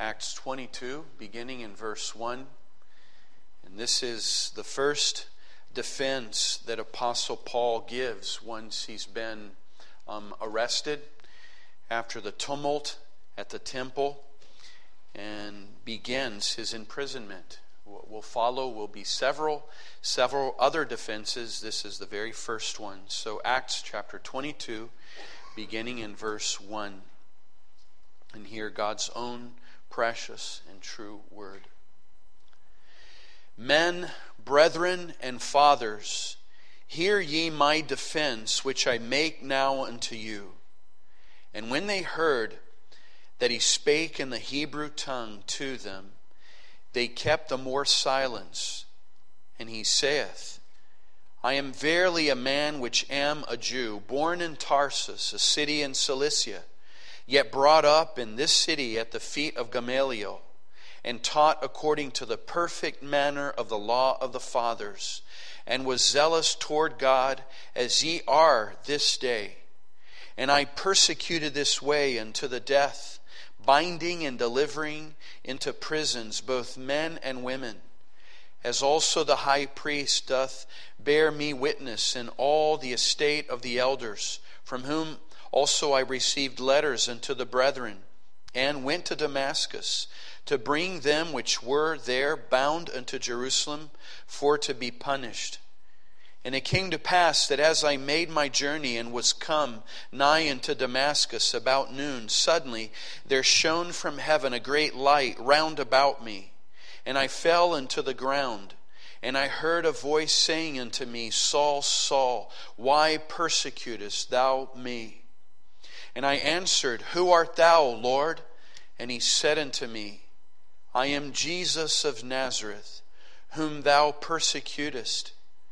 Acts 22, beginning in verse 1. And this is the first defense that Apostle Paul gives once he's been arrested after the tumult at the temple, and begins his imprisonment. What will follow will be several other defenses. This is the very first one. So Acts chapter 22, beginning in verse 1. And hear God's own precious and true word. Men, brethren, and fathers, hear ye my defense, which I make now unto you. And when they heard that he spake in the Hebrew tongue to them, they kept the more silence. And he saith, I am verily a man which am a Jew, born in Tarsus, a city in Cilicia, yet brought up in this city at the feet of Gamaliel, and taught according to the perfect manner of the law of the fathers, and was zealous toward God, as ye are this day. And I persecuted this way unto the death, binding and delivering into prisons both men and women, as also the high priest doth bear me witness in all the estate of the elders, from whom also I received letters unto the brethren, and went to Damascus, to bring them which were there bound unto Jerusalem, for to be punished. And it came to pass that as I made my journey, and was come nigh unto Damascus about noon, suddenly there shone from heaven a great light round about me. And I fell into the ground, and I heard a voice saying unto me, Saul, Saul, why persecutest thou me? And I answered, Who art thou, Lord? And he said unto me, I am Jesus of Nazareth, whom thou persecutest.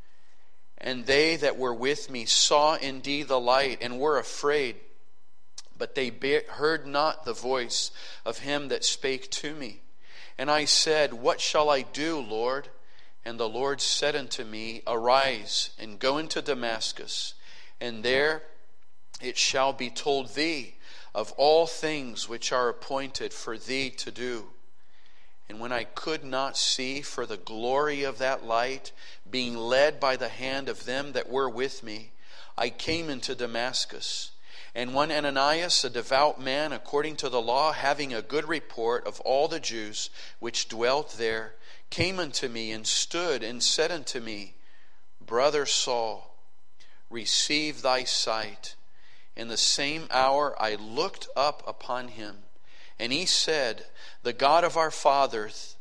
And they that were with me saw indeed the light, and were afraid. But they heard not the voice of him that spake to me. And I said, What shall I do, Lord? And the Lord said unto me, Arise, and go into Damascus, and there it shall be told thee of all things which are appointed for thee to do. And when I could not see for the glory of that light, being led by the hand of them that were with me, I came into Damascus. And one Ananias, a devout man according to the law, having a good report of all the Jews which dwelt there, came unto me and stood and said unto me, Brother Saul, receive thy sight. In the same hour I looked up upon him, and he said, The God of our fathers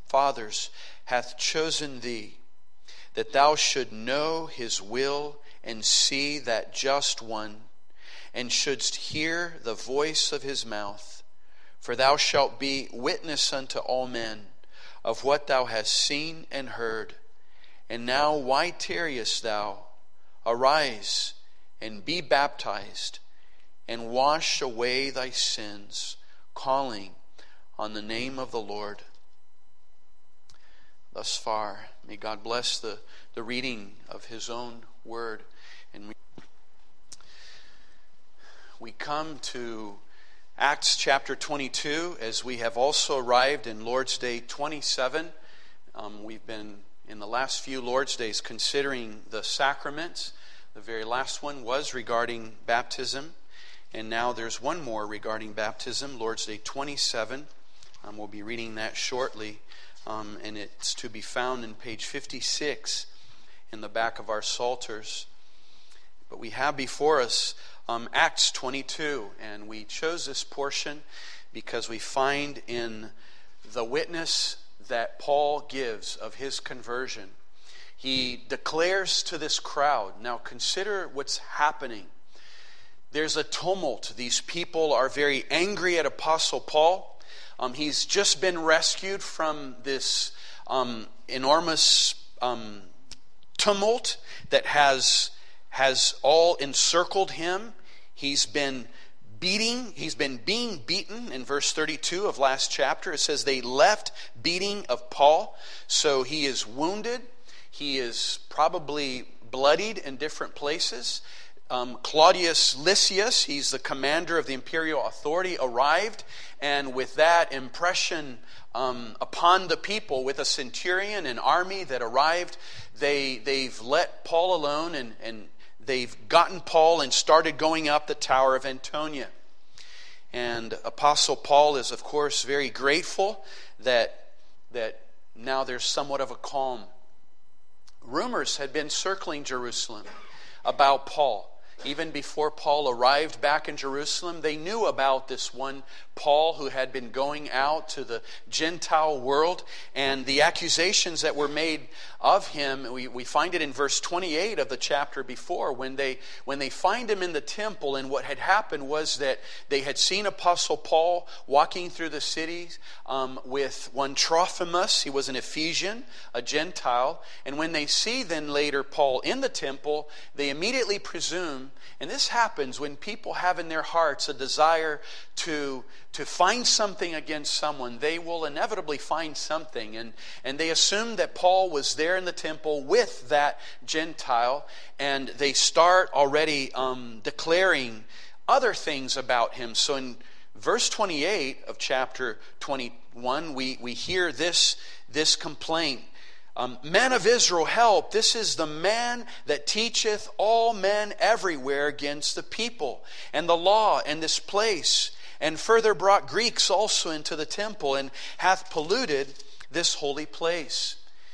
hath chosen thee, that thou should know his will, and see that just one, and shouldst hear the voice of his mouth. For thou shalt be witness unto all men of what thou hast seen and heard. And now why tarriest thou? Arise, and be baptized, and wash away thy sins, calling on the name of the Lord. Thus far, may God bless the reading of his own word. And we come to Acts chapter 22 as we have also arrived in Lord's Day 27. We've been in the last few Lord's Days considering the sacraments. The very last one was regarding baptism. And now there's one more regarding baptism, Lord's Day 27. We'll be reading that shortly. And it's to be found in page 56 in the back of our Psalters. But we have before us Acts 22. And we chose this portion because we find in the witness that Paul gives of his conversion, he declares to this crowd, now consider what's happening. There's a tumult. These people are very angry at Apostle Paul. He's just been rescued from this enormous tumult that has all encircled him. He's been being beaten. In verse 32 of last chapter, it says they left beating of Paul. So he is wounded. He is probably bloodied in different places. Claudius Lysias, he's the commander of the imperial authority, arrived, and with that impression upon the people, with a centurion, an army that arrived, they've let Paul alone, and they've gotten Paul and started going up the Tower of Antonia. And Apostle Paul is, of course, very grateful that now there's somewhat of a calm. Rumors had been circling Jerusalem about Paul. Even before Paul arrived back in Jerusalem, they knew about this one Paul who had been going out to the Gentile world, and the accusations that were made of him. We find it in verse 28 of the chapter before, when they find him in the temple, and what had happened was that they had seen Apostle Paul walking through the cities with one Trophimus. He was an Ephesian, a Gentile, and when they see then later Paul in the temple, they immediately presume, and this happens when people have in their hearts a desire to find something against someone, they will inevitably find something. And they assume that Paul was there in the temple with that Gentile, and they start already declaring other things about him. So in verse 28 of chapter 21, we hear this complaint. Men of Israel, help. This is the man that teacheth all men everywhere against the people and the law and this place, and further brought Greeks also into the temple, and hath polluted this holy place.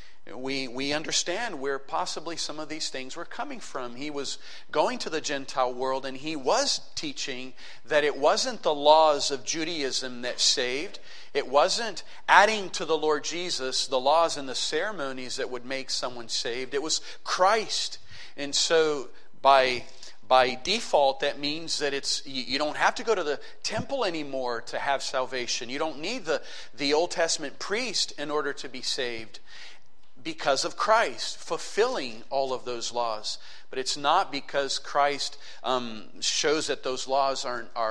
We understand where possibly some of these things were coming from. He was going to the Gentile world, and he was teaching that it wasn't the laws of Judaism that saved. It wasn't adding to the Lord Jesus the laws and the ceremonies that would make someone saved. It was Christ. And so by default, that means that you don't have to go to the temple anymore to have salvation. You don't need the Old Testament priest in order to be saved, because of Christ fulfilling all of those laws. But it's not because Christ shows that those laws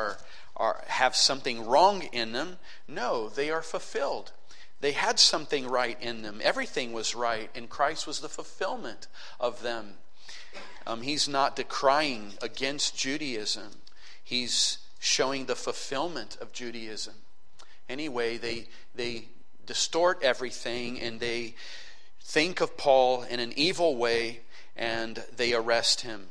have something wrong in them. No, they are fulfilled. They had something right in them. Everything was right, and Christ was the fulfillment of them. He's not decrying against Judaism. He's showing the fulfillment of Judaism. Anyway, they distort everything, and they think of Paul in an evil way, and they arrest him.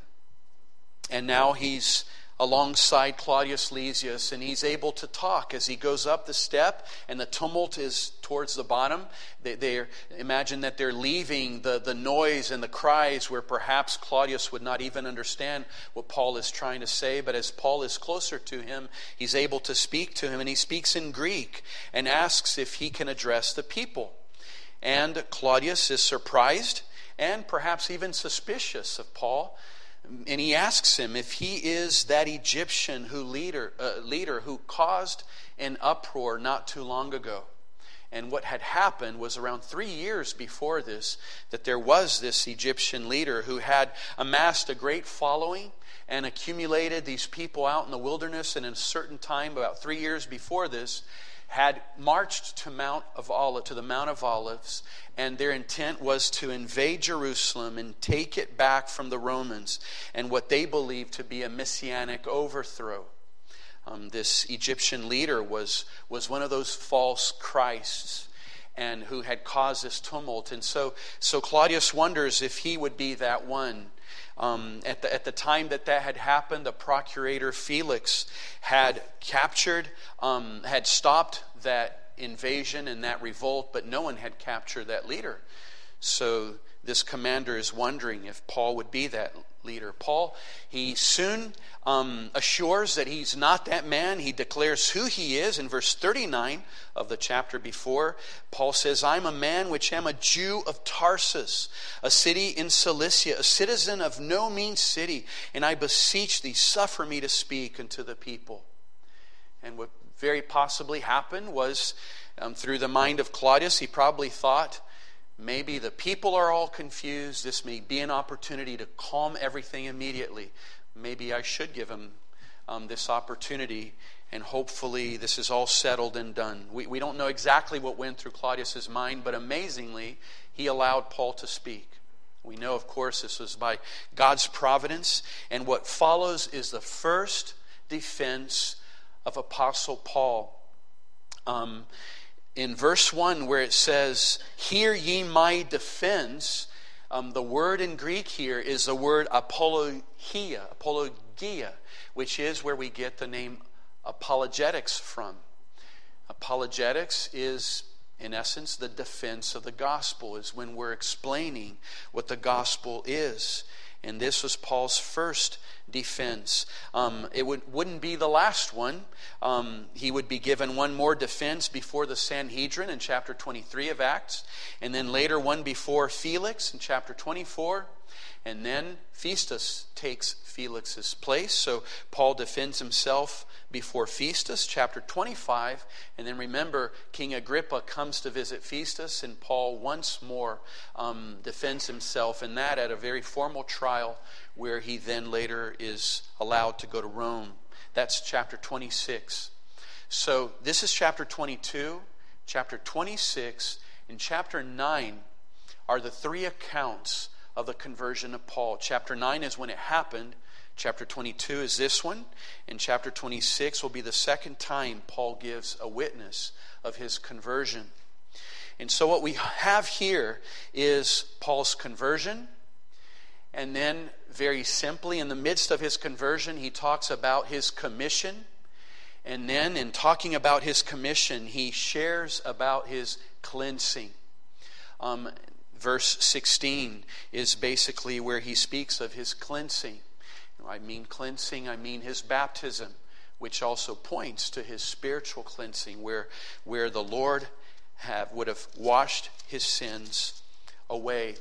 And now he's alongside Claudius Lysias, and he's able to talk as he goes up the step, and the tumult is towards the bottom. They imagine that they're leaving the noise and the cries, where perhaps Claudius would not even understand what Paul is trying to say. But as Paul is closer to him, he's able to speak to him, and he speaks in Greek and asks if he can address the people. And Claudius is surprised and perhaps even suspicious of Paul. And he asks him if he is that Egyptian leader who caused an uproar not too long ago. And what had happened was around 3 years before this, that there was this Egyptian leader who had amassed a great following and accumulated these people out in the wilderness. And in a certain time, about 3 years before this, had marched to the Mount of Olives, and their intent was to invade Jerusalem and take it back from the Romans, and what they believed to be a messianic overthrow. This Egyptian leader was one of those false Christs, and who had caused this tumult. And so Claudius wonders if he would be that one. At the time that had happened, the procurator Felix had had stopped that invasion and that revolt, but no one had captured that leader. So this commander is wondering if Paul would be that leader. Paul, he soon assures that he's not that man. He declares who he is in verse 39 of the chapter before. Paul says, I'm a man which am a Jew of Tarsus, a city in Cilicia, a citizen of no mean city, and I beseech thee, suffer me to speak unto the people. And what very possibly happened was, through the mind of Claudius, he probably thought, maybe the people are all confused. This may be an opportunity to calm everything immediately. Maybe I should give him this opportunity, and hopefully this is all settled and done. We don't know exactly what went through Claudius's mind, but amazingly, he allowed Paul to speak. We know, of course, this was by God's providence. And what follows is the first defense of Apostle Paul. In verse 1, where it says, "Hear ye my defense," the word in Greek here is the word apologia, which is where we get the name apologetics from. Apologetics is, in essence, the defense of the gospel, is when we're explaining what the gospel is. And this was Paul's first defense. It wouldn't be the last one. He would be given one more defense before the Sanhedrin in chapter 23 of Acts. And then later one before Felix in chapter 24. And then Festus takes Felix's place. So Paul defends himself before Festus, chapter 25. And then remember, King Agrippa comes to visit Festus, and Paul once more defends himself in that at a very formal trial, where he then later is allowed to go to Rome. That's chapter 26. So this is chapter 22, chapter 26, and chapter 9 are the three accounts of the conversion of Paul. Chapter 9 is when it happened. Chapter 22 is this one. And chapter 26 will be the second time Paul gives a witness of his conversion. And so what we have here is Paul's conversion. And then, very simply, in the midst of his conversion, he talks about his commission. And then, in talking about his commission, he shares about his cleansing. Verse 16 is basically where he speaks of his cleansing. I mean cleansing, I mean his baptism, which also points to his spiritual cleansing, where the Lord would have washed his sins away.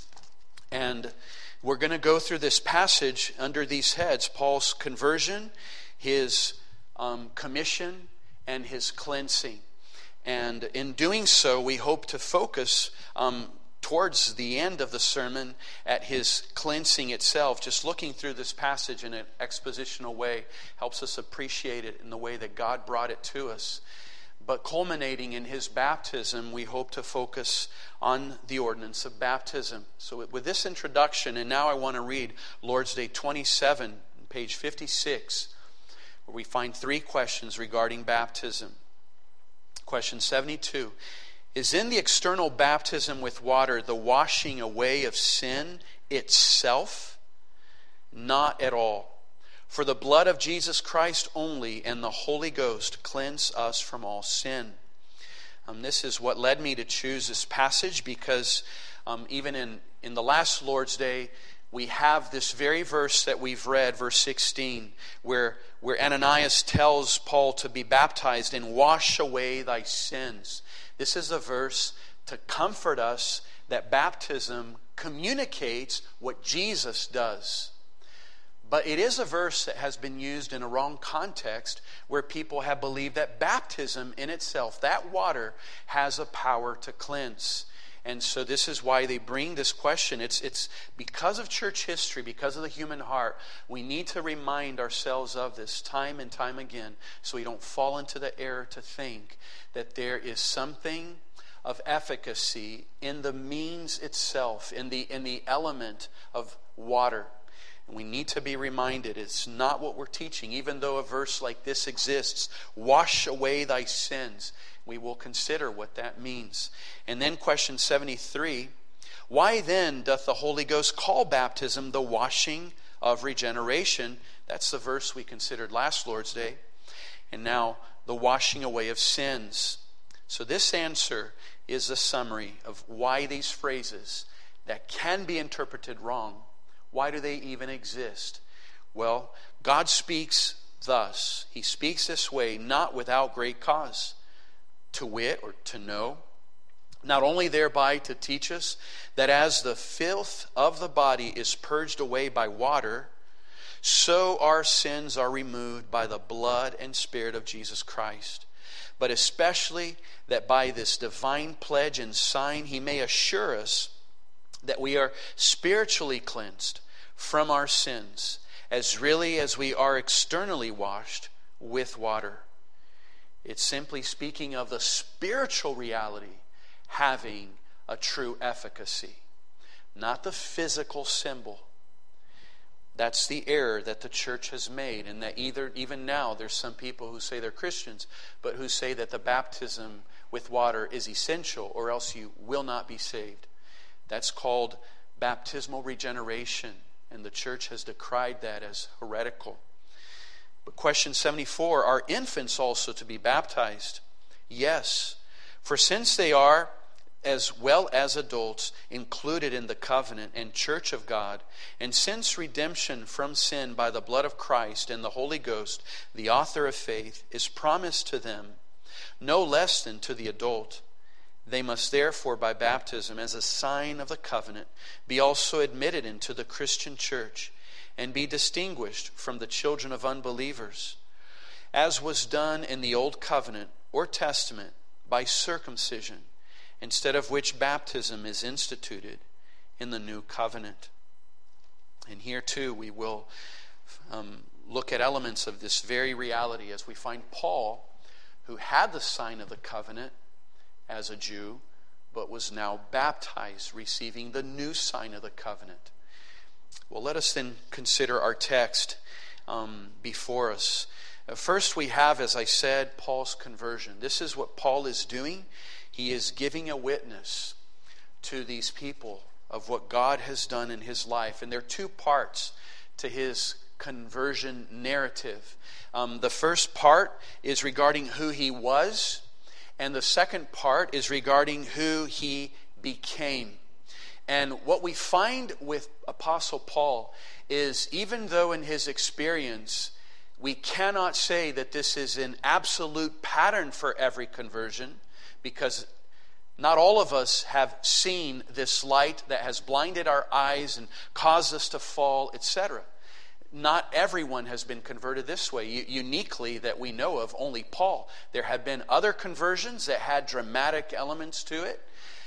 And we're going to go through this passage under these heads: Paul's conversion, his commission, and his cleansing. And in doing so, we hope to focus towards the end of the sermon at his cleansing itself. Just looking through this passage in an expositional way helps us appreciate it in the way that God brought it to us. But culminating in his baptism, we hope to focus on the ordinance of baptism. So with this introduction, and now I want to read Lord's Day 27, page 56, where we find three questions regarding baptism. Question 72. Is in the external baptism with water the washing away of sin itself? Not at all. For the blood of Jesus Christ only and the Holy Ghost cleanse us from all sin. This is what led me to choose this passage, because even in the last Lord's Day, we have this very verse that we've read, verse 16, where Ananias tells Paul to be baptized and wash away thy sins. This is a verse to comfort us that baptism communicates what Jesus does. But it is a verse that has been used in a wrong context, where people have believed that baptism in itself, that water, has a power to cleanse. And so this is why they bring this question. It's because of church history, because of the human heart, we need to remind ourselves of this time and time again, so we don't fall into the error to think that there is something of efficacy in the means itself, in the element of water. And we need to be reminded it's not what we're teaching. Even though a verse like this exists, wash away thy sins, we will consider what that means. And then question 73, why then doth the Holy Ghost call baptism the washing of regeneration? That's the verse we considered last Lord's Day. And now the washing away of sins. So this answer is a summary of why these phrases that can be interpreted wrong, why do they even exist? Well, God speaks thus. He speaks this way, not without great cause. To wit, or to know, not only thereby to teach us that as the filth of the body is purged away by water, so our sins are removed by the blood and Spirit of Jesus Christ. But especially that by this divine pledge and sign he may assure us that we are spiritually cleansed from our sins, as really as we are externally washed with water. It's simply speaking of the spiritual reality having a true efficacy. not the physical symbol. That's the error that the church has made, and that even now there's some people who say they're Christians, but who say that the baptism with water is essential, or else you will not be saved. That's called baptismal regeneration, and the church has decried that as heretical. But question 74, are infants also to be baptized? Yes, for since they are, as well as adults, included in the covenant and church of God, and since redemption from sin by the blood of Christ and the Holy Ghost, the author of faith, is promised to them, no less than to the adult, they must therefore by baptism, as a sign of the covenant, be also admitted into the Christian church, and be distinguished from the children of unbelievers, as was done in the old covenant or testament by circumcision, instead of which baptism is instituted in the new covenant. And here too we will look at elements of this very reality as we find Paul, who had the sign of the covenant as a Jew, but was now baptized, receiving the new sign of the covenant. Well, let us then consider our text before us. First we have, as I said, Paul's conversion. This is what Paul is doing. He is giving a witness to these people of what God has done in his life. And there are two parts to his conversion narrative. The first part is regarding who he was, and the second part is regarding who he became. And what we find with Apostle Paul is, even though in his experience we cannot say that this is an absolute pattern for every conversion, because not all of us have seen this light that has blinded our eyes and caused us to fall, etc. Not everyone has been converted this way. Uniquely, that we know of, only Paul. There have been other conversions that had dramatic elements to it,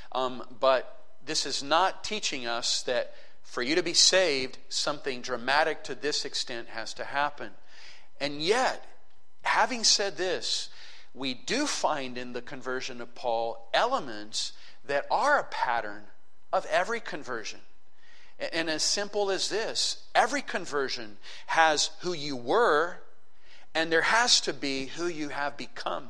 but this is not teaching us that for you to be saved, something dramatic to this extent has to happen. And yet, having said this, we do find in the conversion of Paul elements that are a pattern of every conversion. And as simple as this, every conversion has who you were, and there has to be who you have become.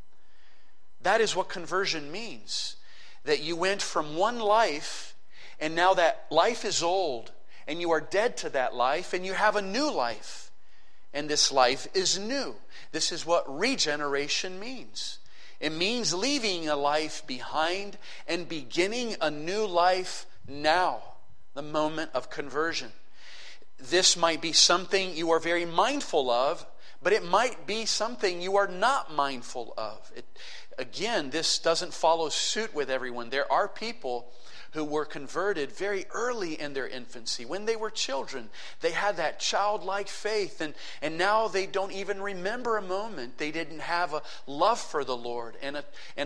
That is what conversion means. That you went from one life, and now that life is old, and you are dead to that life, and you have a new life. And this life is new. This is what regeneration means. It means leaving a life behind and beginning a new life now, the moment of conversion. This might be something you are very mindful of, but it might be something you are not mindful of. Again, this doesn't follow suit with everyone. There are people who were converted very early in their infancy. When they were children, they had that childlike faith, and now they don't even remember a moment they didn't have a love for the Lord and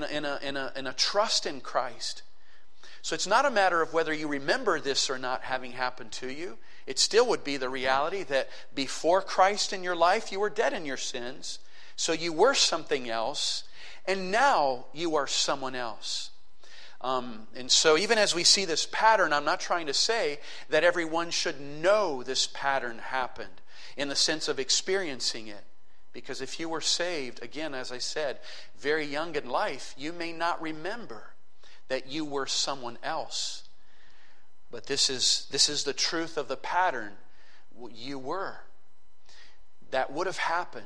a trust in Christ. So it's not a matter of whether you remember this or not having happened to you. It still would be the reality that before Christ in your life, you were dead in your sins. So you were something else, and now you are someone else. And so even as we see this pattern, I'm not trying to say that everyone should know this pattern happened in the sense of experiencing it. Because if you were saved, again, as I said, very young in life, you may not remember that you were someone else. But this is the truth of the pattern. You were. That would have happened.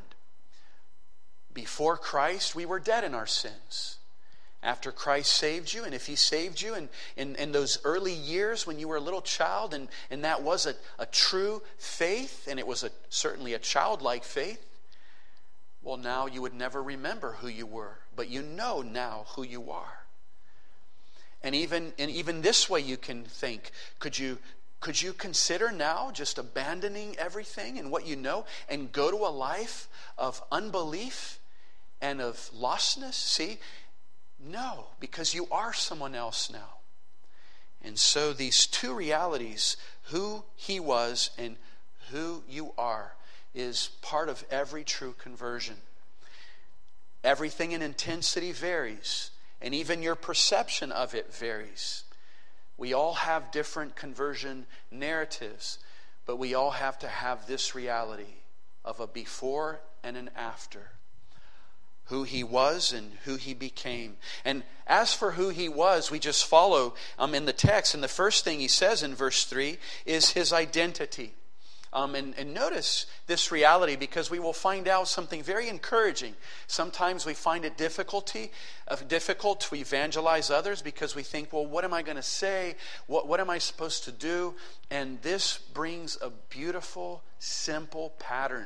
Before Christ, we were dead in our sins. After Christ saved you, and if He saved you in those early years when you were a little child, and that was a true faith, and it was certainly a childlike faith, well, now you would never remember who you were, but you know now who you are. And even this way you can think, could you consider now just abandoning everything and what you know and go to a life of unbelief and of lostness? See? No, because you are someone else now. And so these two realities, who he was and who you are, is part of every true conversion. Everything in intensity varies, and even your perception of it varies. We all have different conversion narratives, but we all have to have this reality of a before and an after. Who he was and who he became. And as for who he was, we just follow in the text. And the first thing he says in verse 3 is his identity. And notice this reality, because we will find out something very encouraging. Sometimes we find it difficult to evangelize others because we think, well, what am I going to say? What am I supposed to do? And this brings a beautiful, simple pattern.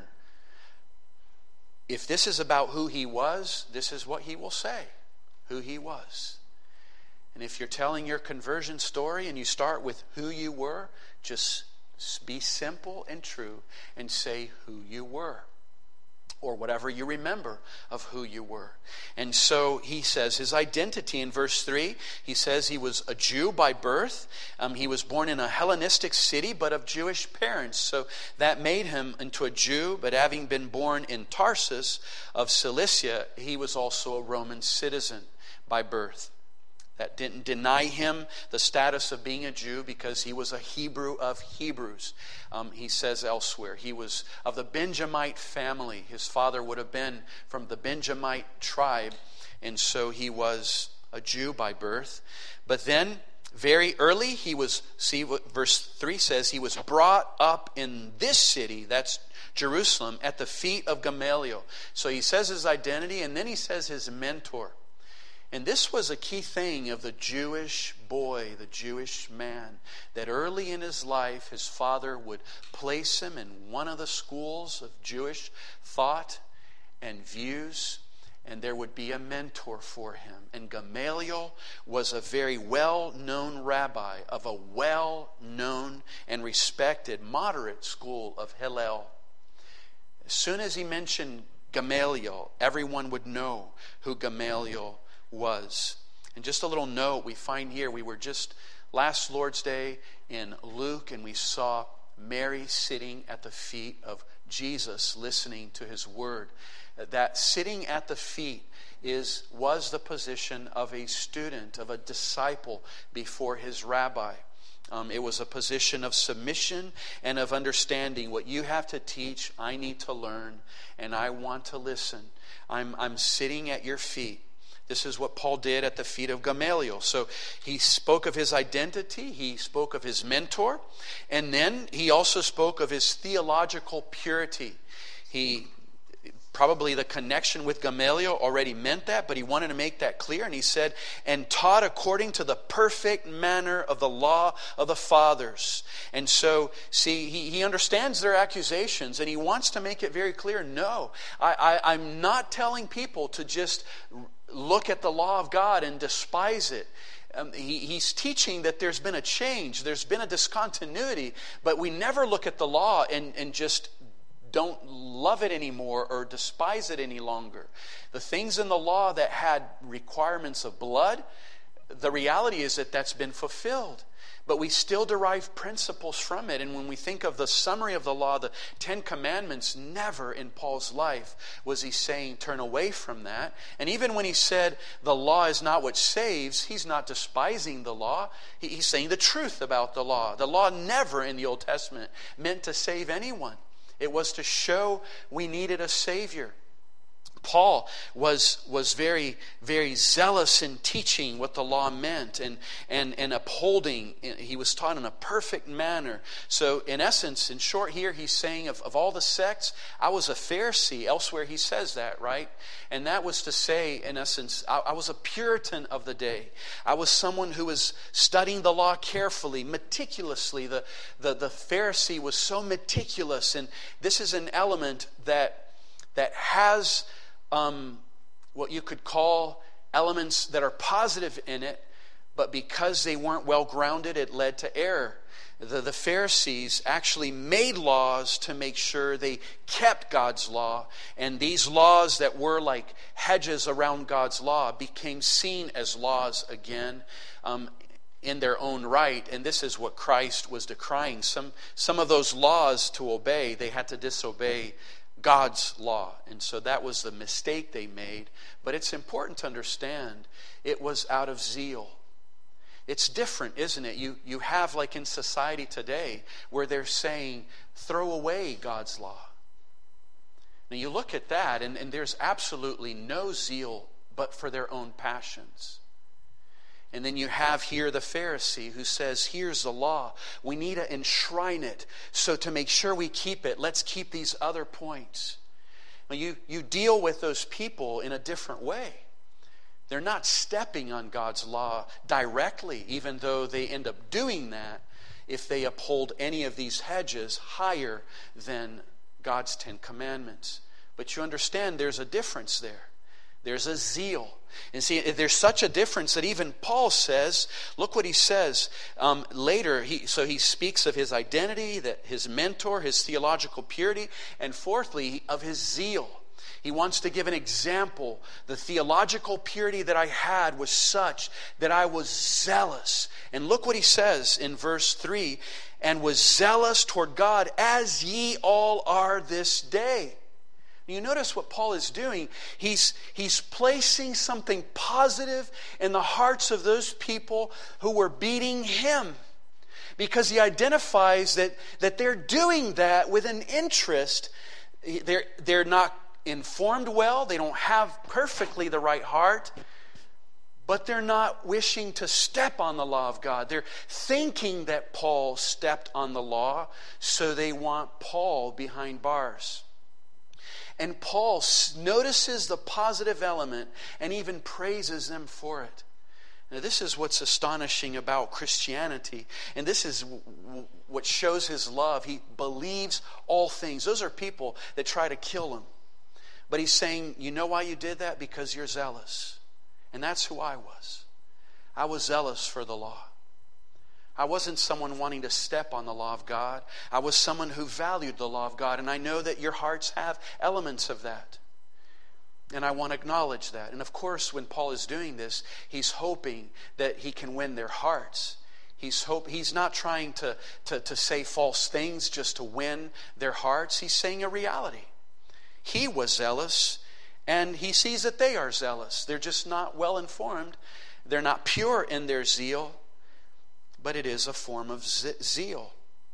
If this is about who he was, this is what he will say, who he was. And if you're telling your conversion story and you start with who you were, just be simple and true and say who you were, or whatever you remember of who you were. And so he says his identity in verse 3, he says he was a Jew by birth. He was born in a Hellenistic city, but of Jewish parents. So that made him into a Jew, but having been born in Tarsus of Cilicia, he was also a Roman citizen by birth. That didn't deny him the status of being a Jew because he was a Hebrew of Hebrews. He says elsewhere, he was of the Benjamite family. His father would have been from the Benjamite tribe, and so he was a Jew by birth. But then, very early, he was, see what verse 3 says, he was brought up in this city, that's Jerusalem, at the feet of Gamaliel. So he says his identity, and then he says his mentor. And this was a key thing of the Jewish boy, the Jewish man, that early in his life, his father would place him in one of the schools of Jewish thought and views, and there would be a mentor for him. And Gamaliel was a very well-known rabbi of a well-known and respected moderate school of Hillel. As soon as he mentioned Gamaliel, everyone would know who Gamaliel was. And just a little note we find here, we were just last Lord's Day in Luke, and we saw Mary sitting at the feet of Jesus, listening to his word. That sitting at the feet was the position of a student, of a disciple before his rabbi. It was a position of submission and of understanding. What you have to teach, I need to learn, and I want to listen. I'm sitting at your feet. This is what Paul did at the feet of Gamaliel. So he spoke of his identity, he spoke of his mentor, and then he also spoke of his theological purity. Probably the connection with Gamaliel already meant that, but he wanted to make that clear. And he said, and taught according to the perfect manner of the law of the fathers. And so, see, he understands their accusations, and he wants to make it very clear, no, I'm not telling people to just look at the law of God and despise it. He's teaching that there's been a change, there's been a discontinuity, but we never look at the law and just don't love it anymore or despise it any longer. The things in the law that had requirements of blood, the reality is that that's been fulfilled. But we still derive principles from it. And when we think of the summary of the law, the 10 Commandments, never in Paul's life was he saying turn away from that. And even when he said the law is not what saves, he's not despising the law. He's saying the truth about the law. The law never in the Old Testament meant to save anyone. It was to show we needed a Savior. Paul was very, very zealous in teaching what the law meant and upholding. He was taught in a perfect manner. So in essence, in short here, he's saying of all the sects, I was a Pharisee. Elsewhere he says that, right? And that was to say, in essence, I was a Puritan of the day. I was someone who was studying the law carefully, meticulously. The Pharisee was so meticulous. And this is an element that has what you could call elements that are positive in it, but because they weren't well grounded, it led to error. The Pharisees actually made laws to make sure they kept God's law, and these laws that were like hedges around God's law became seen as laws again in their own right, and this is what Christ was decrying. Some of those laws to obey, they had to disobey God's law. And so that was the mistake they made. But it's important to understand it was out of zeal. It's different, isn't it? You have, like in society today, where they're saying, throw away God's law. Now you look at that, and there's absolutely no zeal but for their own passions. And then you have here the Pharisee who says, here's the law. We need to enshrine it. So to make sure we keep it, let's keep these other points. Now you deal with those people in a different way. They're not stepping on God's law directly, even though they end up doing that if they uphold any of these hedges higher than God's 10 Commandments. But you understand there's a difference there. There's a zeal. And see, there's such a difference that even Paul says, look what he says later. He speaks of his identity, that his mentor, his theological purity, and fourthly, of his zeal. He wants to give an example. The theological purity that I had was such that I was zealous. And look what he says in verse 3, and was zealous toward God as ye all are this day. You notice what Paul is doing. He's placing something positive in the hearts of those people who were beating him. Because he identifies that they're doing that with an interest. They're not informed well. They don't have perfectly the right heart. But they're not wishing to step on the law of God. They're thinking that Paul stepped on the law, so they want Paul behind bars. And Paul notices the positive element and even praises them for it. Now, this is what's astonishing about Christianity. And this is what shows his love. He believes all things. Those are people that try to kill him. But he's saying, you know why you did that? Because you're zealous. And that's who I was. I was zealous for the law. I wasn't someone wanting to step on the law of God. I was someone who valued the law of God. And I know that your hearts have elements of that. And I want to acknowledge that. And of course, when Paul is doing this, he's hoping that he can win their hearts. He's not trying to say false things just to win their hearts. He's saying a reality. He was zealous, and he sees that they are zealous. They're just not well informed. They're not pure in their zeal. But it is a form of zeal.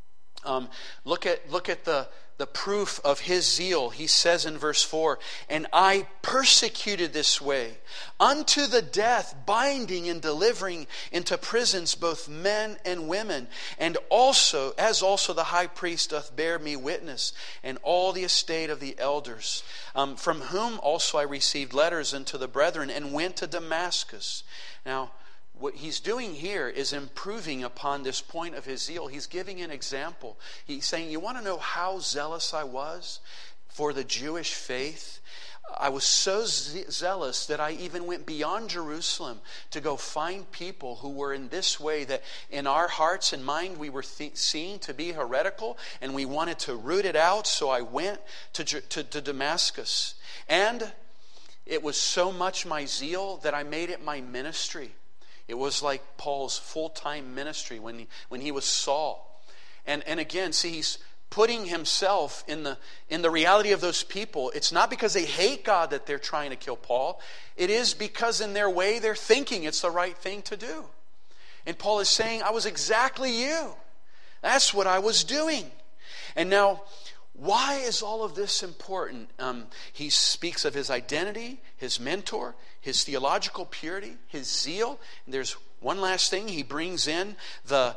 Look at the proof of his zeal. He says in verse 4, and I persecuted this way, unto the death, binding and delivering into prisons both men and women, and also, as also the high priest doth bear me witness, and all the estate of the elders, from whom also I received letters unto the brethren, and went to Damascus. Now, what he's doing here is improving upon this point of his zeal. He's giving an example. He's saying, you want to know how zealous I was for the Jewish faith? I was so zealous that I even went beyond Jerusalem to go find people who were in this way that in our hearts and mind we were seeing to be heretical, and we wanted to root it out. So I went to Damascus. And it was so much my zeal that I made it my ministry. It was like Paul's full-time ministry when he was Saul. And again, see, he's putting himself in the reality of those people. It's not because they hate God that they're trying to kill Paul. It is because in their way they're thinking it's the right thing to do. And Paul is saying, I was exactly you. That's what I was doing. And now, why is all of this important? He speaks of his identity, his mentor, his theological purity, his zeal. And there's one last thing. He brings in the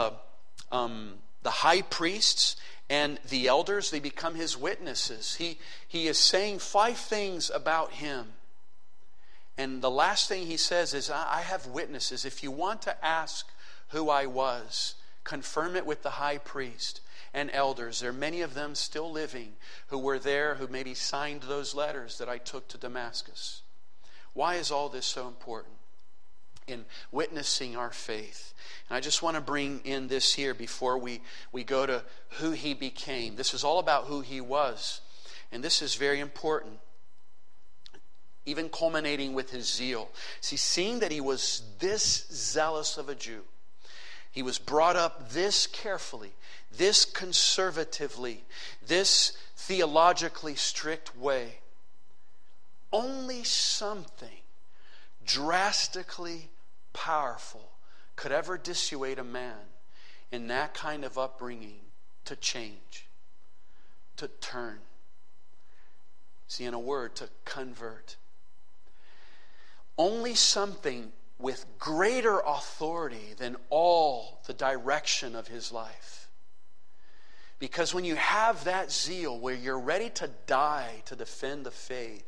high priests and the elders. They become his witnesses. He is saying 5 things about him. And the last thing he says is, I have witnesses. If you want to ask who I was, confirm it with the high priest and elders. There are many of them still living who were there, who maybe signed those letters that I took to Damascus. Why is all this so important in witnessing our faith? And I just want to bring in this here before we go to who he became. This is all about who he was. And this is very important. Even culminating with his zeal. See, seeing that he was this zealous of a Jew, he was brought up this carefully, this conservatively, this theologically strict way. Only something drastically powerful could ever dissuade a man in that kind of upbringing to change, to turn. See, in a word, to convert. Only something with greater authority than all the direction of his life. Because when you have that zeal where you're ready to die to defend the faith,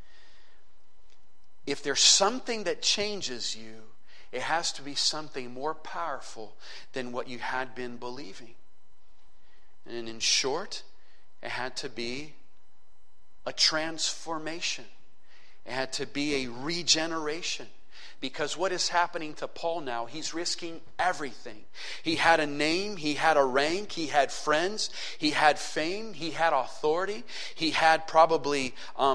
if there's something that changes you, it has to be something more powerful than what you had been believing. And in short, it had to be a transformation. It had to be a regeneration. Because what is happening to Paul now, he's risking everything. He had a name, he had a rank, he had friends, he had fame, he had authority, he had probably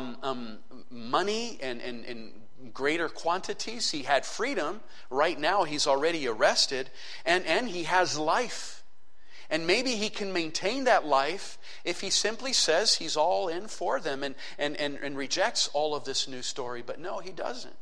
money and greater quantities. He had freedom. Right now he's already arrested. And he has life. And maybe he can maintain that life if he simply says he's all in for them and rejects all of this new story. But no, he doesn't.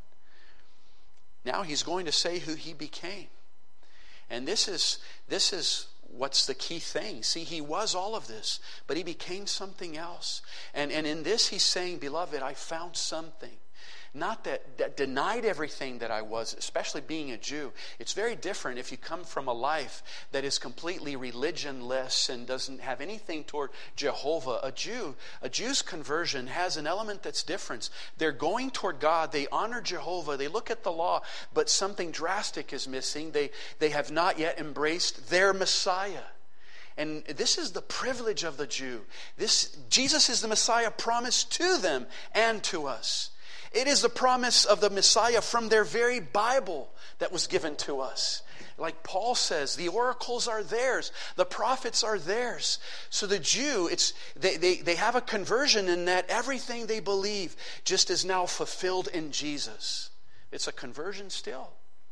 Now he's going to say who he became. And this is what's the key thing. See, he was all of this, but he became something else. And in this he's saying, beloved, I found something. Not that denied everything that I was, especially being a Jew. It's very different if you come from a life that is completely religionless and doesn't have anything toward Jehovah. A Jew's conversion has an element that's different. They're going toward God. They honor Jehovah. They look at the law, but something drastic is missing. They have not yet embraced their Messiah. And this is the privilege of the Jew. Jesus is the Messiah promised to them and to us. It is the promise of the Messiah from their very Bible that was given to us. Like Paul says, the oracles are theirs. The prophets are theirs. So the Jew, they have a conversion in that everything they believe just is now fulfilled in Jesus. It's a conversion still.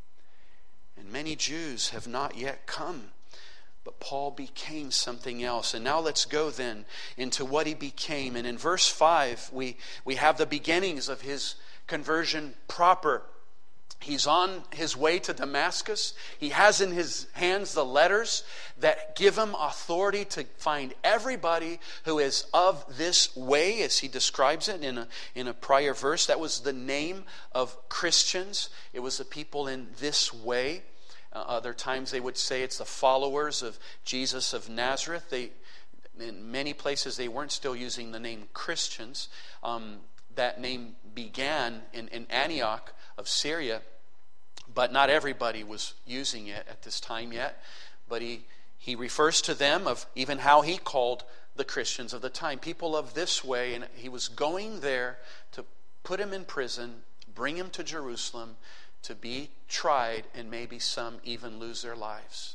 And many Jews have not yet come. But Paul became something else. And now let's go then into what he became. And in verse 5, we have the beginnings of his conversion proper. He's on his way to Damascus. He has in his hands the letters that give him authority to find everybody who is of this way, as he describes it in a prior verse. That was the name of Christians. It was the people in this way. Other times they would say it's the followers of Jesus of Nazareth. In many places they weren't still using the name Christians. That name began in Antioch of Syria, but not everybody was using it at this time yet. But he refers to them of even how he called the Christians of the time, people of this way, and he was going there to put him in prison, bring him to Jerusalem, to be tried, and maybe some even lose their lives.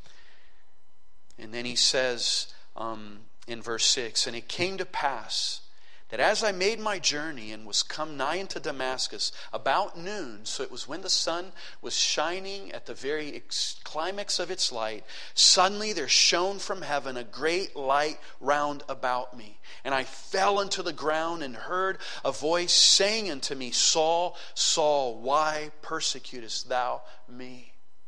And then he says in verse 6, and it came to pass that as I made my journey and was come nigh into Damascus about noon, so it was when the sun was shining at the very climax of its light, suddenly there shone from heaven a great light round about me. And I fell unto the ground and heard a voice saying unto me, Saul, Saul, why persecutest thou me?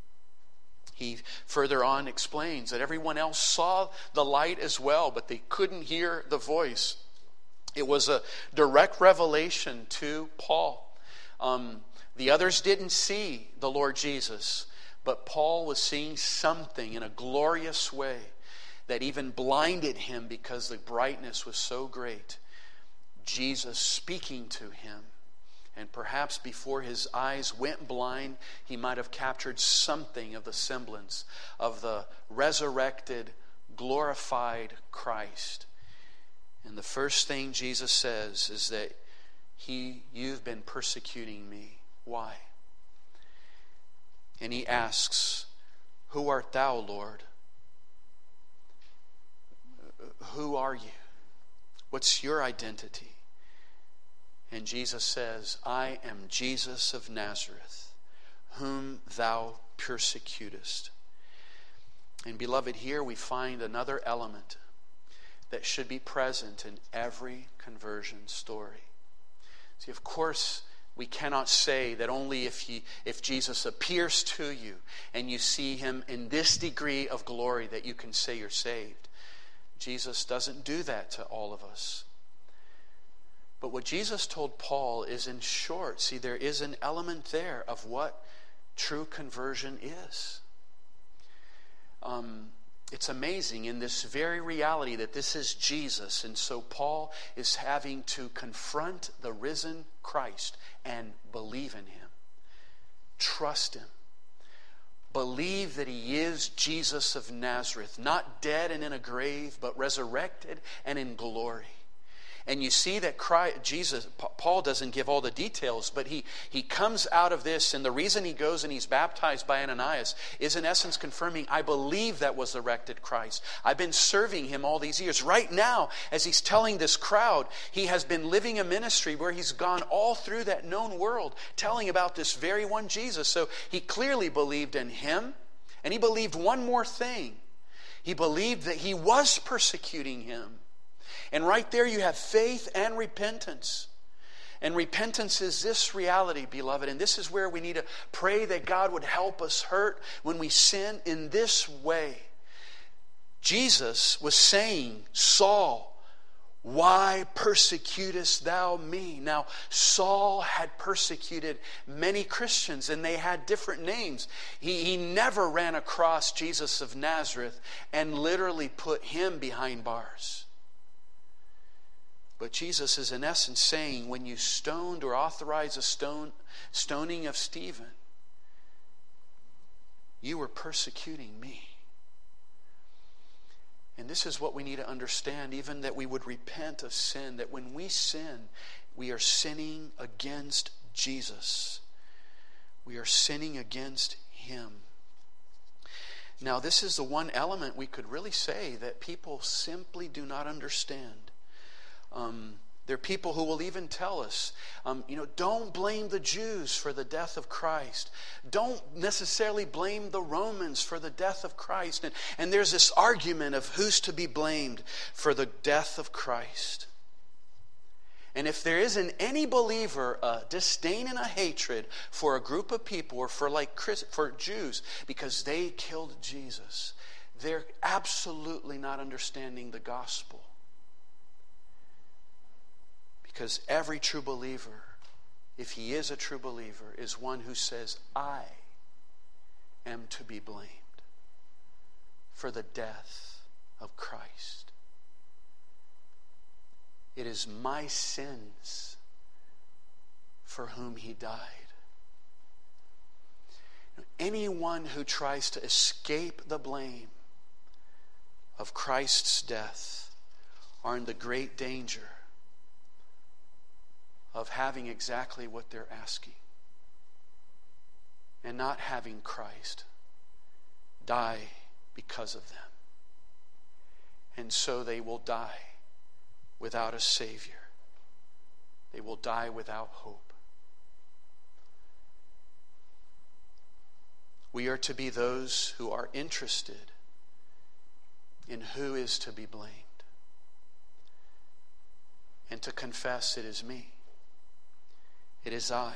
He further on explains that everyone else saw the light as well, but they couldn't hear the voice. It was a direct revelation to Paul. The others didn't see the Lord Jesus, but Paul was seeing something in a glorious way that even blinded him because the brightness was so great. Jesus speaking to him. And perhaps before his eyes went blind, he might have captured something of the semblance of the resurrected, glorified Christ. And the first thing Jesus says is that you've been persecuting me. Why? And he asks, who art thou, Lord? Who are you? What's your identity? And Jesus says, I am Jesus of Nazareth, whom thou persecutest. And beloved, here we find another element that should be present in every conversion story. See, of course, We cannot say that only if Jesus appears to you and you see him in this degree of glory that you can say you're saved. Jesus doesn't do that to all of us. But what Jesus told Paul is, in short, see, there is an element there of what true conversion is. It's amazing in this very reality that this is Jesus. And so Paul is having to confront the risen Christ and believe in him. Trust him. Believe that he is Jesus of Nazareth, not dead and in a grave, but resurrected and in glory. And you see that Paul doesn't give all the details, but he comes out of this, and the reason he goes and he's baptized by Ananias is in essence confirming, I believe that was the resurrected Christ. I've been serving him all these years. Right now, as he's telling this crowd, he has been living a ministry where he's gone all through that known world, telling about this very one Jesus. So he clearly believed in him, and he believed one more thing. He believed that he was persecuting him. And right there you have faith and repentance. And repentance is this reality, beloved. And this is where we need to pray that God would help us hurt when we sin in this way. Jesus was saying, Saul, why persecutest thou me? Now, Saul had persecuted many Christians, and they had different names. He never ran across Jesus of Nazareth and literally put him behind bars. But Jesus is in essence saying, when you stoned or authorized a stoning of Stephen, you were persecuting me. And this is what we need to understand, even that we would repent of sin, that when we sin, we are sinning against Jesus. We are sinning against him. Now, this is the one element we could really say that people simply do not understand. There are people who will even tell us, don't blame the Jews for the death of Christ. Don't necessarily blame the Romans for the death of Christ. And there's this argument of who's to be blamed for the death of Christ. And if there is in any believer a disdain and a hatred for a group of people, or for Jews, because they killed Jesus, they're absolutely not understanding the gospel. Because every true believer, if he is a true believer, is one who says, I am to be blamed for the death of Christ. It is my sins for whom he died. Anyone who tries to escape the blame of Christ's death are in the great danger of having exactly what they're asking and not having Christ die because of them. And so they will die without a Savior. They will die without hope. We are to be those who are interested in who is to be blamed, and to confess, it is me. It is I.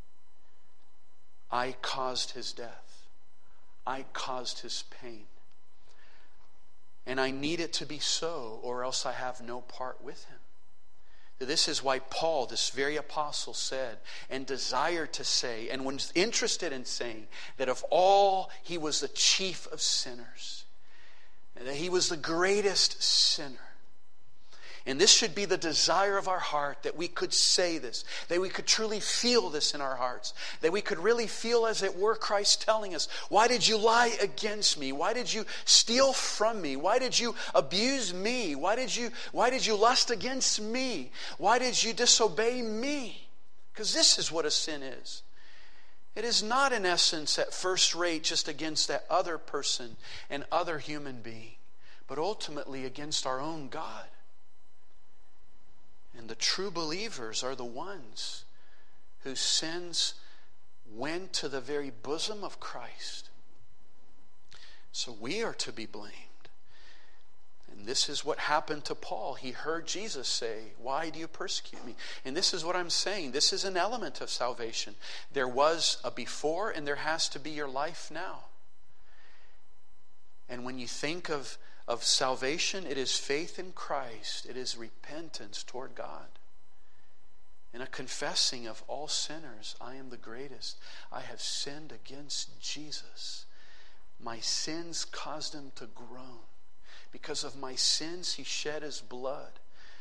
I caused his death. I caused his pain. And I need it to be so, or else I have no part with him. This is why Paul, this very apostle, said and desired to say and was interested in saying that of all, he was the chief of sinners. And that he was the greatest sinner. And this should be the desire of our heart, that we could say this, that we could truly feel this in our hearts, that we could really feel, as it were, Christ telling us, why did you lie against me? Why did you steal from me? Why did you abuse me? Why did you lust against me? Why did you disobey me? Because this is what a sin is. It is not, in essence, at first rate just against that other person and other human being, but ultimately against our own God. And the true believers are the ones whose sins went to the very bosom of Christ. So we are to be blamed. And this is what happened to Paul. He heard Jesus say, "Why do you persecute me?" And this is what I'm saying. This is an element of salvation. There was a before and there has to be your life now. And when you think of salvation, it is faith in Christ. It is repentance toward God. And a confessing of all sinners. I am the greatest. I have sinned against Jesus. My sins caused him to groan. Because of my sins, he shed his blood.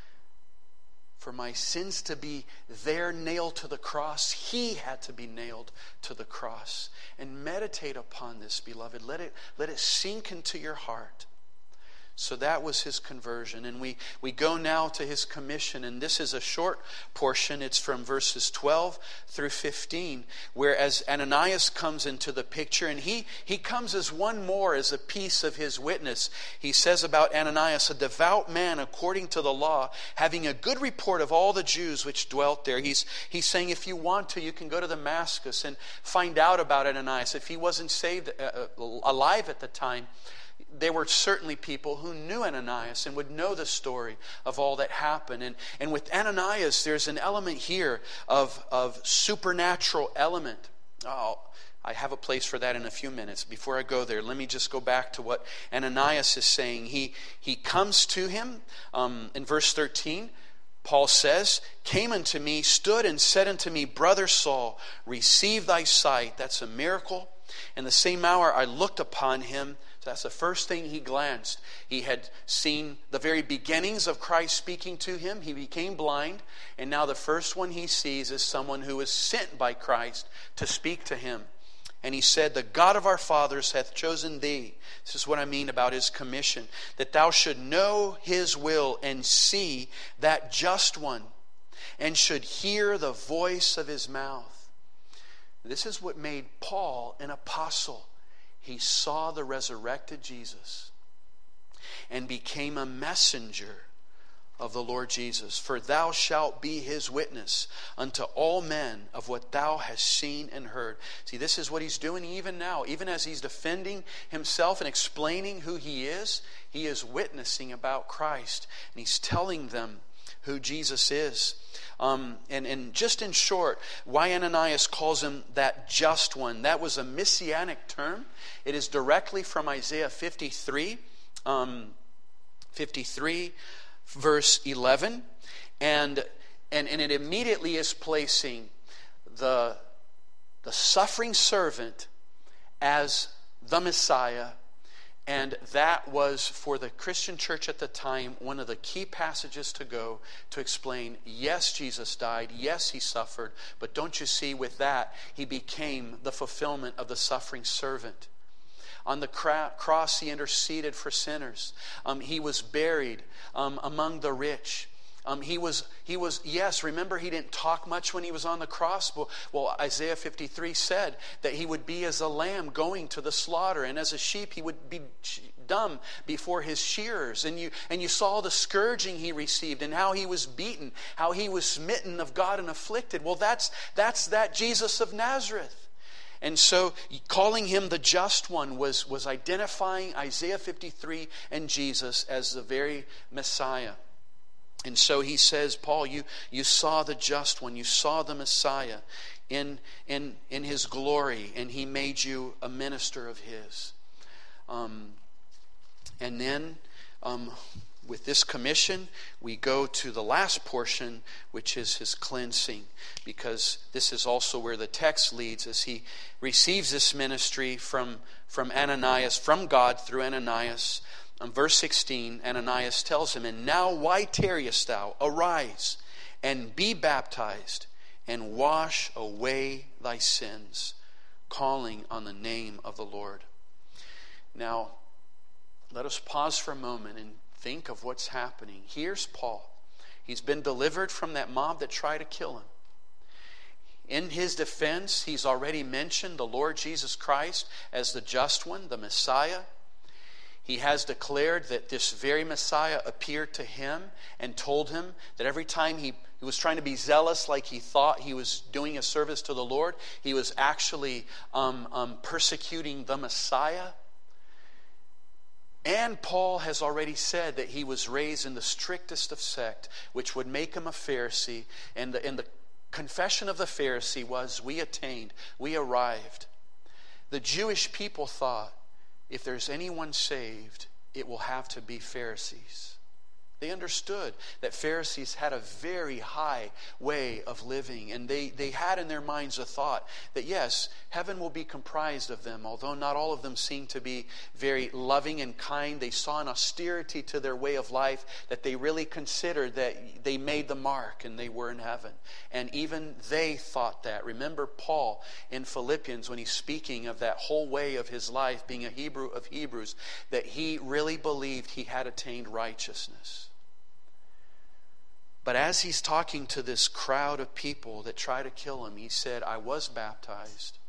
For my sins to be there nailed to the cross, he had to be nailed to the cross. And meditate upon this, beloved. Let it sink into your heart. So that was his conversion. And we go now to his commission. And this is a short portion. It's from verses 12 through 15. Whereas Ananias comes into the picture. And he comes as one more as a piece of his witness. He says about Ananias, "A devout man according to the law, having a good report of all the Jews which dwelt there." He's saying if you want to, you can go to Damascus and find out about Ananias. If he wasn't saved alive at the time, there were certainly people who knew Ananias and would know the story of all that happened. And with Ananias, there's an element here of supernatural element. Oh, I have a place for that in a few minutes. Before I go there, let me just go back to what Ananias is saying. He comes to him in verse 13. Paul says, "Came unto me, stood and said unto me, Brother Saul, receive thy sight." That's a miracle. In the same hour I looked upon him. That's the first thing he glanced. He had seen the very beginnings of Christ speaking to him. He became blind. And now the first one he sees is someone who is sent by Christ to speak to him. And he said, "The God of our fathers hath chosen thee." This is what I mean about his commission. "That thou should know his will and see that just one, and should hear the voice of his mouth." This is what made Paul an apostle. He saw the resurrected Jesus and became a messenger of the Lord Jesus. "For thou shalt be his witness unto all men of what thou hast seen and heard." See, this is what he's doing even now. Even as he's defending himself and explaining who he is witnessing about Christ. And he's telling them who Jesus is. And just in short, why Ananias calls him that just one. That was a messianic term. It is directly from Isaiah 53, 53 verse 11. And it immediately is placing the suffering servant as the Messiah. And that was, for the Christian church at the time, one of the key passages to go to explain, yes, Jesus died, yes, he suffered, but don't you see, with that, he became the fulfillment of the suffering servant. On the cross, he interceded for sinners. He was buried among the rich. He was, yes, remember he didn't talk much when he was on the cross? Well, Isaiah 53 said that he would be as a lamb going to the slaughter, and as a sheep he would be dumb before his shearers. And you saw the scourging he received and how he was beaten, how he was smitten of God and afflicted. Well, that's that Jesus of Nazareth. And so calling him the just one was identifying Isaiah 53 and Jesus as the very Messiah. And so he says, Paul, you saw the just one, you saw the Messiah in his glory, and he made you a minister of his. And then with this commission, we go to the last portion, which is his cleansing, because this is also where the text leads as he receives this ministry from Ananias, from God through Ananias. Verse 16, Ananias tells him, "And now why tarriest thou? Arise, and be baptized, and wash away thy sins, calling on the name of the Lord." Now, let us pause for a moment and think of what's happening. Here's Paul. He's been delivered from that mob that tried to kill him. In his defense, he's already mentioned the Lord Jesus Christ as the just one, the Messiah. He has declared that this very Messiah appeared to him and told him that every time he was trying to be zealous like he thought he was doing a service to the Lord, he was actually persecuting the Messiah. And Paul has already said that he was raised in the strictest of sect, which would make him a Pharisee. And the confession of the Pharisee was, we attained, we arrived. The Jewish people thought, if there's anyone saved, it will have to be Pharisees. They understood that Pharisees had a very high way of living, and they had in their minds a thought that yes, heaven will be comprised of them. Although not all of them seemed to be very loving and kind, they saw an austerity to their way of life that they really considered that they made the mark and they were in heaven. And even they thought that. Remember Paul in Philippians when he's speaking of that whole way of his life, being a Hebrew of Hebrews, that he really believed he had attained righteousness. But as he's talking to this crowd of people that try to kill him, he said, I was baptized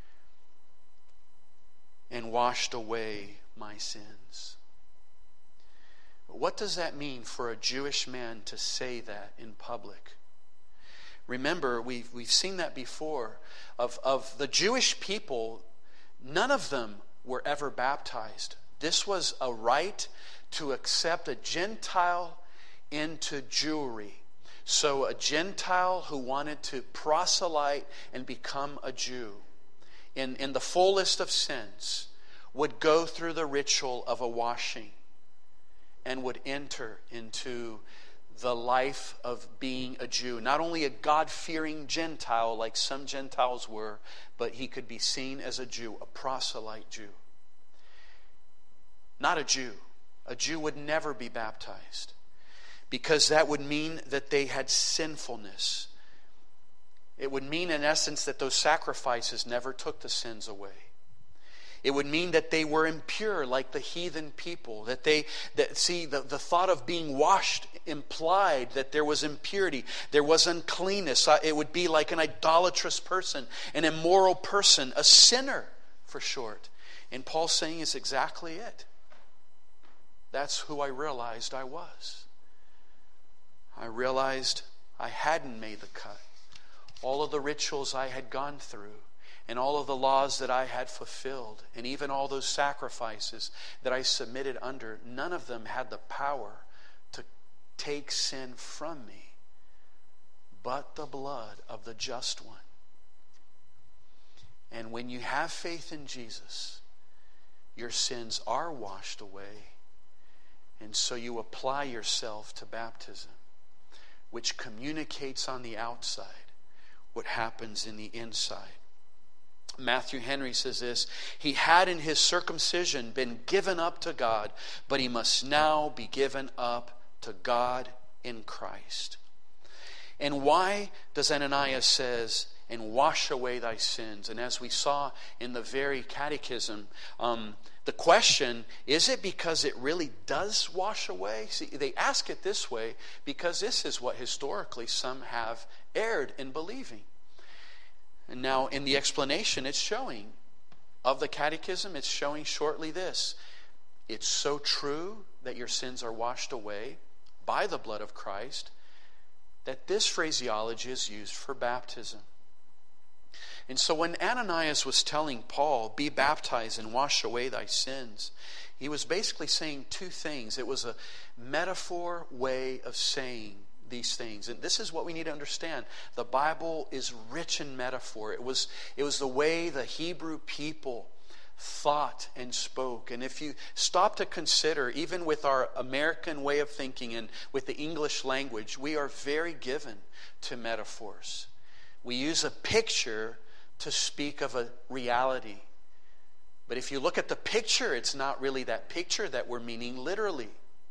and washed away my sins. What does that mean for a Jewish man to say that in public? Remember, we've seen that before. Of the Jewish people, none of them were ever baptized. This was a right to accept a Gentile into Jewry. So a Gentile who wanted to proselyte and become a Jew in the fullest of sense would go through the ritual of a washing and would enter into the life of being a Jew. Not only a God-fearing Gentile like some Gentiles were, but he could be seen as a Jew, a proselyte Jew. Not a Jew. A Jew would never be baptized, because that would mean that they had sinfulness. It would mean, in essence, that those sacrifices never took the sins away. It would mean that they were impure like the heathen people. The thought of being washed implied that there was impurity, there was uncleanness. It would be like an idolatrous person, an immoral person, a sinner for short. And Paul's saying is exactly it. That's who I realized I was. I realized I hadn't made the cut. All of the rituals I had gone through, and all of the laws that I had fulfilled, and even all those sacrifices that I submitted under, none of them had the power to take sin from me, but the blood of the just one. And when you have faith in Jesus, your sins are washed away, and so you apply yourself to baptism, which communicates on the outside what happens in the inside. Matthew Henry says this: he had in his circumcision been given up to God, but he must now be given up to God in Christ. And why does Ananias says, and wash away thy sins? And as we saw in the very catechism, the question, is it because it really does wash away? See, they ask it this way because this is what historically some have erred in believing. And now in the explanation it's showing of the catechism, it's showing shortly this: it's so true that your sins are washed away by the blood of Christ that this phraseology is used for baptism. And so when Ananias was telling Paul, be baptized and wash away thy sins, he was basically saying two things. It was a metaphor way of saying these things. And this is what we need to understand. The Bible is rich in metaphor. It was the way the Hebrew people thought and spoke. And if you stop to consider, even with our American way of thinking and with the English language, we are very given to metaphors. We use a picture to speak of a reality. But if you look at the picture, it's not really that picture that we're meaning literally.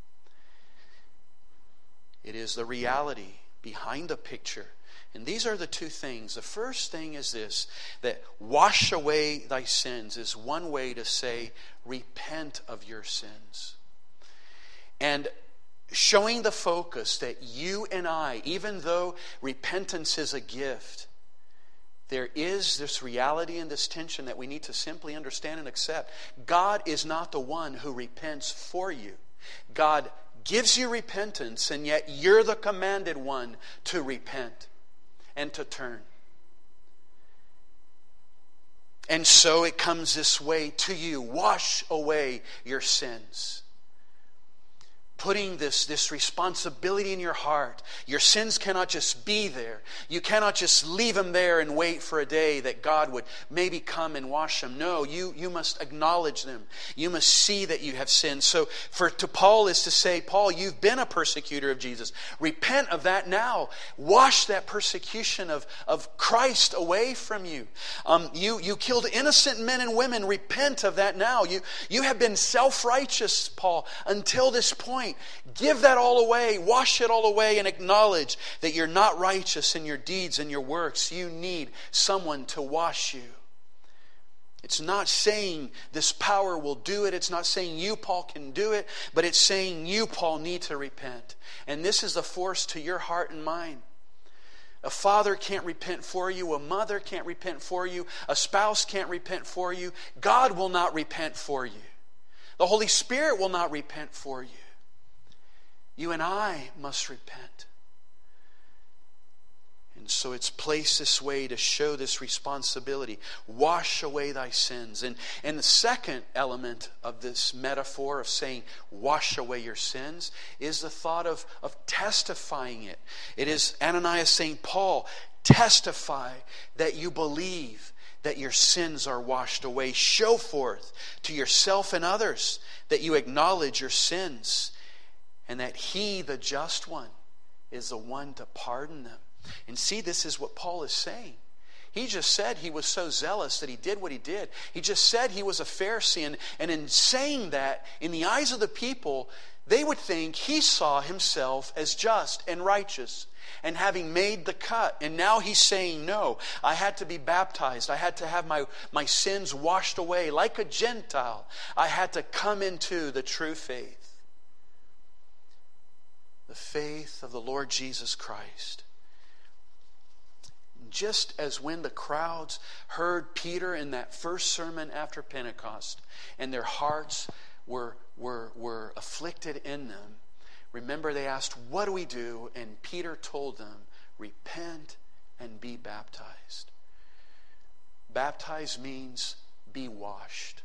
It is the reality behind the picture. And these are the two things. The first thing is this, that wash away thy sins is one way to say repent of your sins. And showing the focus that you and I, even though repentance is a gift, there is this reality and this tension that we need to simply understand and accept. God is not the one who repents for you. God gives you repentance, and yet you're the commanded one to repent and to turn. And so it comes this way to you. Wash away your sins. Putting this responsibility in your heart. Your sins cannot just be there. You cannot just leave them there and wait for a day that God would maybe come and wash them. No, you must acknowledge them. You must see that you have sinned. So to Paul is to say, Paul, you've been a persecutor of Jesus. Repent of that now. Wash that persecution of Christ away from you. You killed innocent men and women. Repent of that now. You have been self-righteous, Paul, until this point. Give that all away, wash it all away, and acknowledge that you're not righteous in your deeds and your works. You need someone to wash you. It's not saying this power will do it. It's not saying you, Paul, can do it. But it's saying you, Paul, need to repent. And this is the force to your heart and mind. A father can't repent for you. A mother can't repent for you. A spouse can't repent for you. God will not repent for you. The Holy Spirit will not repent for you. You and I must repent. And so it's placed this way to show this responsibility. Wash away thy sins. And the second element of this metaphor of saying, wash away your sins, is the thought of testifying it. It is Ananias saying, Paul, testify that you believe that your sins are washed away. Show forth to yourself and others that you acknowledge your sins. And that He, the just one, is the one to pardon them. And see, this is what Paul is saying. He just said he was so zealous that he did what he did. He just said he was a Pharisee. And in saying that, in the eyes of the people, they would think he saw himself as just and righteous. And having made the cut. And now he's saying, no, I had to be baptized. I had to have my sins washed away. Like a Gentile, I had to come into the true faith. The faith of the Lord Jesus Christ. Just as when the crowds heard Peter in that first sermon after Pentecost, and their hearts were afflicted in them, remember they asked, what do we do? And Peter told them, repent and be baptized. Baptized means be washed.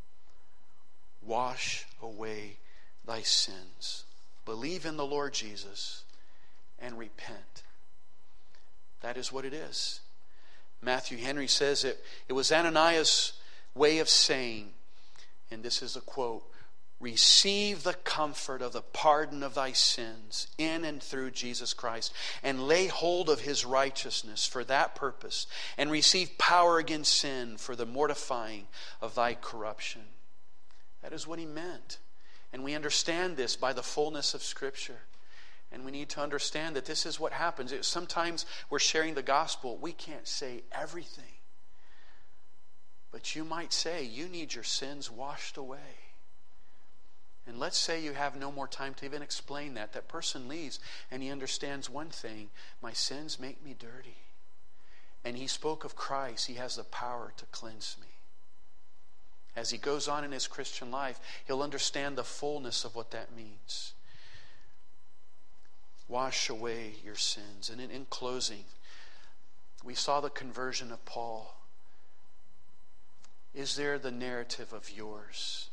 Wash away thy sins. Believe in the Lord Jesus and repent. That is what it is. Matthew Henry says it was Ananias' way of saying, and this is a quote, receive the comfort of the pardon of thy sins in and through Jesus Christ, and lay hold of His righteousness for that purpose, and receive power against sin for the mortifying of thy corruption. That is what he meant. And we understand this by the fullness of Scripture. And we need to understand that this is what happens. Sometimes we're sharing the gospel. We can't say everything. But you might say you need your sins washed away. And let's say you have no more time to even explain that. That person leaves and he understands one thing. My sins make me dirty. And he spoke of Christ. He has the power to cleanse me. As he goes on in his Christian life, he'll understand the fullness of what that means. Wash away your sins. And in closing, we saw the conversion of Paul. Is there the narrative of yours?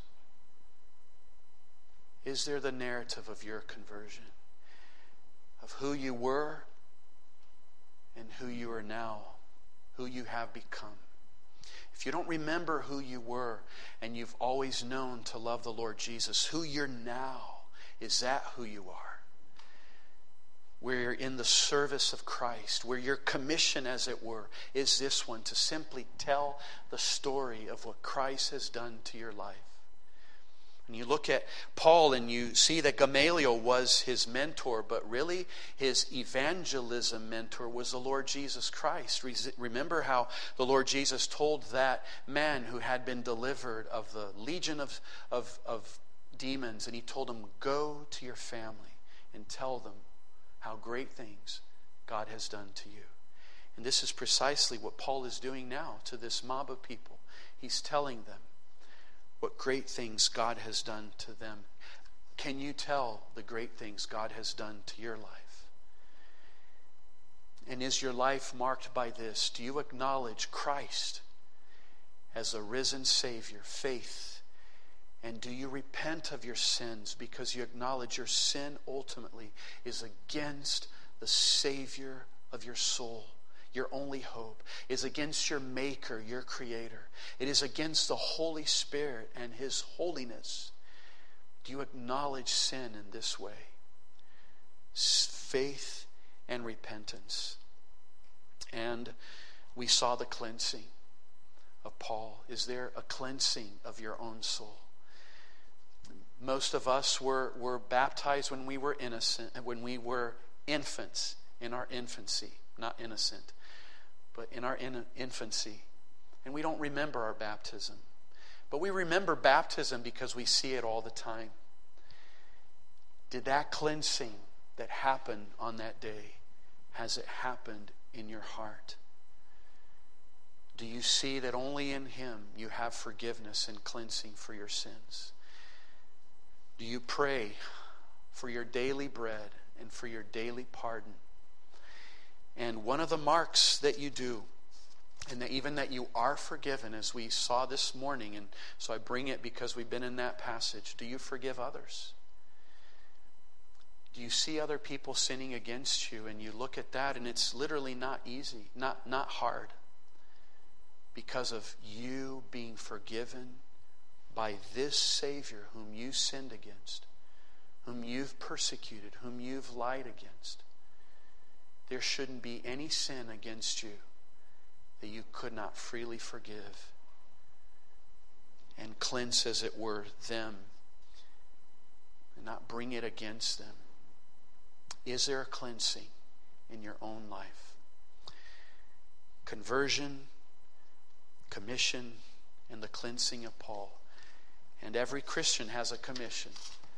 Is there the narrative of your conversion? Of who you were and who you are now, who you have become. If you don't remember who you were and you've always known to love the Lord Jesus, who you're now, is that who you are? Where you're in the service of Christ, where your commission, as it were, is this one, to simply tell the story of what Christ has done to your life. And you look at Paul and you see that Gamaliel was his mentor, but really his evangelism mentor was the Lord Jesus Christ. Remember how the Lord Jesus told that man who had been delivered of the legion of demons, and he told him, go to your family and tell them how great things God has done to you. And this is precisely what Paul is doing now to this mob of people. He's telling them what great things God has done to them. Can you tell the great things God has done to your life? And is your life marked by this? Do you acknowledge Christ as a risen Savior, faith. And do you repent of your sins because you acknowledge your sin ultimately is against the Savior of your soul, your only hope, is against your Maker, your Creator. It is against the Holy Spirit and His holiness. Do you acknowledge sin in this way? Faith and repentance. And we saw the cleansing of Paul. Is there a cleansing of your own soul? Most of us were baptized when we were innocent, when we were infants, in our infancy. Not innocent, but in our infancy. And we don't remember our baptism. But we remember baptism because we see it all the time. Did that cleansing that happened on that day, has it happened in your heart? Do you see that only in Him you have forgiveness and cleansing for your sins? Do you pray for your daily bread and for your daily pardon? And one of the marks that you do, and that even that you are forgiven, as we saw this morning, and so I bring it because we've been in that passage, do you forgive others? Do you see other people sinning against you and you look at that and it's literally not easy, not hard, because of you being forgiven by this Savior whom you sinned against, whom you've persecuted, whom you've lied against? There shouldn't be any sin against you that you could not freely forgive and cleanse, as it were, them and not bring it against them. Is there a cleansing in your own life? Conversion, commission, and the cleansing of Paul. And every Christian has a commission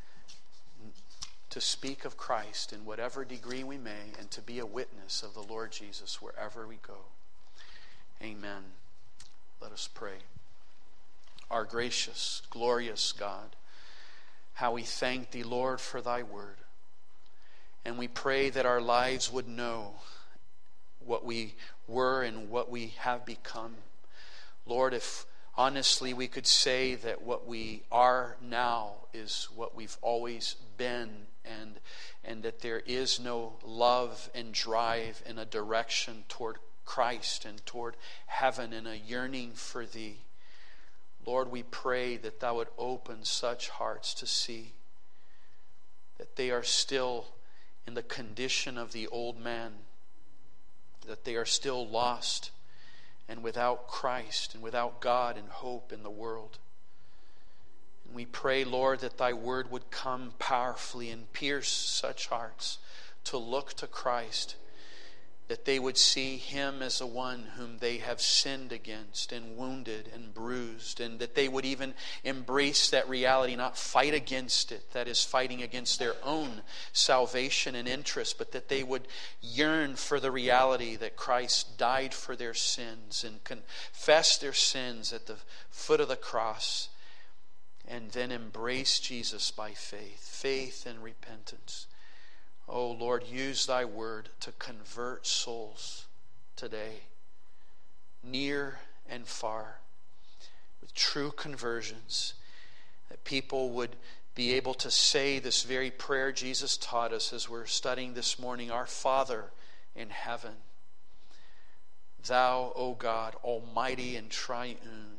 to speak of Christ in whatever degree we may, and to be a witness of the Lord Jesus wherever we go. Amen. Let us pray. Our gracious, glorious God, how we thank Thee, Lord, for Thy word. And we pray that our lives would know what we were and what we have become. Lord, if honestly we could say that what we are now is what we've always been, and that there is no love and drive and a direction toward Christ and toward heaven and a yearning for Thee. Lord, we pray that Thou would open such hearts to see that they are still in the condition of the old man, that they are still lost and without Christ and without God and hope in the world. And we pray, Lord, that Thy word would come powerfully and pierce such hearts to look to Christ, that they would see Him as the one whom they have sinned against and wounded and bruised, and that they would even embrace that reality, not fight against it, that is fighting against their own salvation and interest, but that they would yearn for the reality that Christ died for their sins and confess their sins at the foot of the cross, and then embrace Jesus by faith and repentance. Oh Lord, use Thy word to convert souls today, near and far, with true conversions, that people would be able to say this very prayer Jesus taught us as we're studying this morning: Our Father in heaven, Thou, O God, almighty and triune,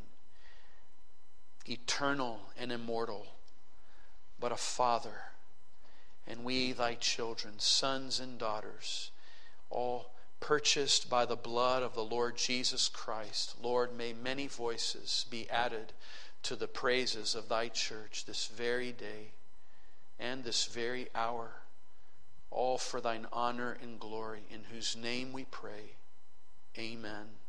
eternal and immortal, but a Father, and we Thy children, sons and daughters, all purchased by the blood of the Lord Jesus Christ. Lord, may many voices be added to the praises of Thy church this very day and this very hour, all for Thine honor and glory, in whose name we pray. Amen.